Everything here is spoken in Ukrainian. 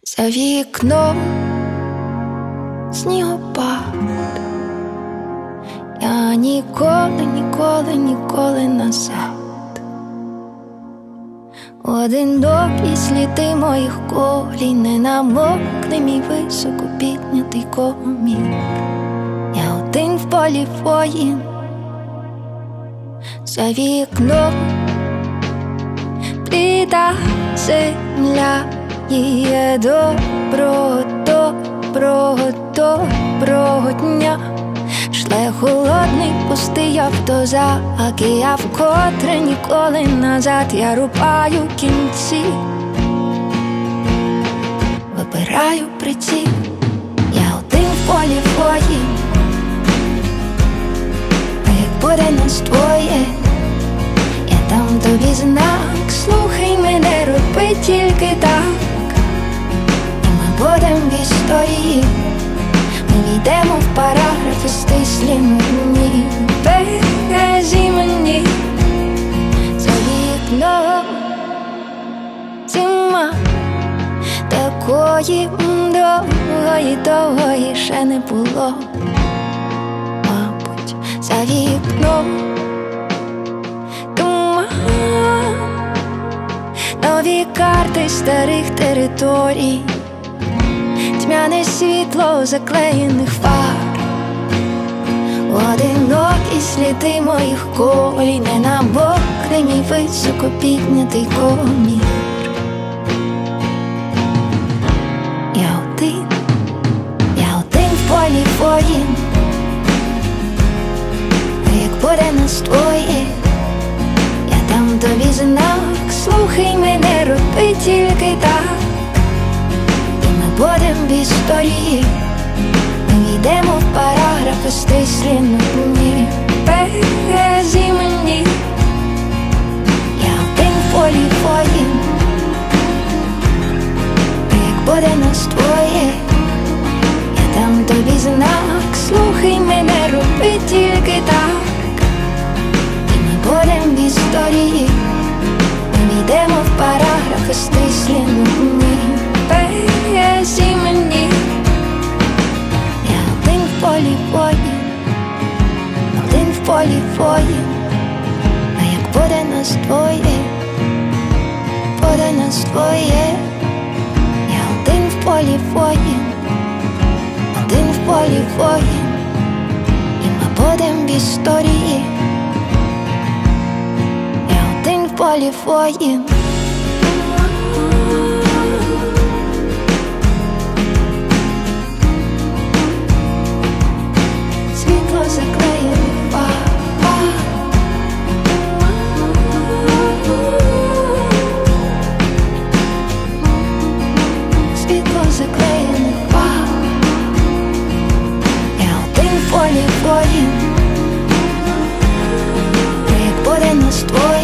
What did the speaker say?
За вікном снігопад. Я ніколи назад. Одинокі сліди моїх колін, не намокне мій високо піднятий комір. Я один в полі воїн. За вікном бліда земля, їє доброго дня. Шле холодний пустий автозак, і я вкотре ніколи назад. Я рубаю кінці, вибираю приціл. Я один в полі воїн. А як буде нас двоє, я дам тобі знак. Слухай мене, роби тільки так, і ми будем в історії. Ми війдемо в параграфи стислі мені. Бережи мені. За вікном зима, такої довгої ще не було. Мабуть, за вікном туман, нові карти старих територій, тьмяне світло заклеєних фар. Одинокі сліди моїх колін, не намокне мій високо піднятий комір. Я один в полі воїн. А як буде нас двоє, я дам тобі знак. Слухай мене, роби тільки так, будем в історії. Ми війдемо в параграфи стислі нудні. Бережи мені. Я один в полі воїн. А як буде нас двоє, я дам тобі знак. Слухай мене, роби тільки так, і ми будем в історії. Ми війдемо в параграфи стислі нудні. Бережи мені. Я один в полі воїн. Один в полі воїн. А як буде нас двоє, буде нас двоє. Я один в полі воїн. Один в полі воїн. І ми будем в історії. Я один в полі воїн. Заклеєних фар. Світло заклеєних фар. Я один в полі воїн. А як буде нас двоє,